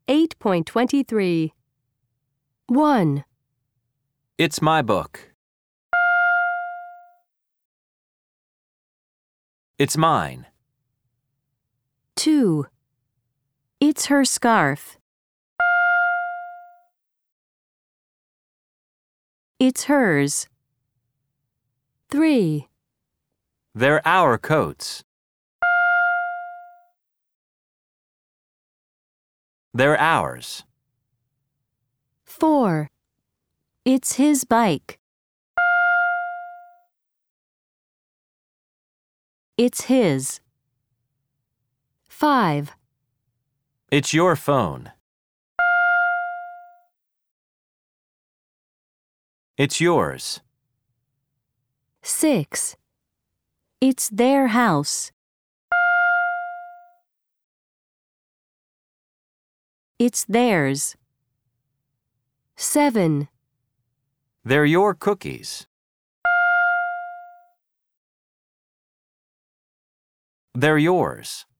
8.23. 1, It's my book. It's mine. 2, it's her scarf. It's hers. 3, They're our coats. They're ours. 4, it's his bike. It's his. 5, It's your phone. It's yours. 6, it's their house. It's theirs. 7, They're your cookies. They're yours.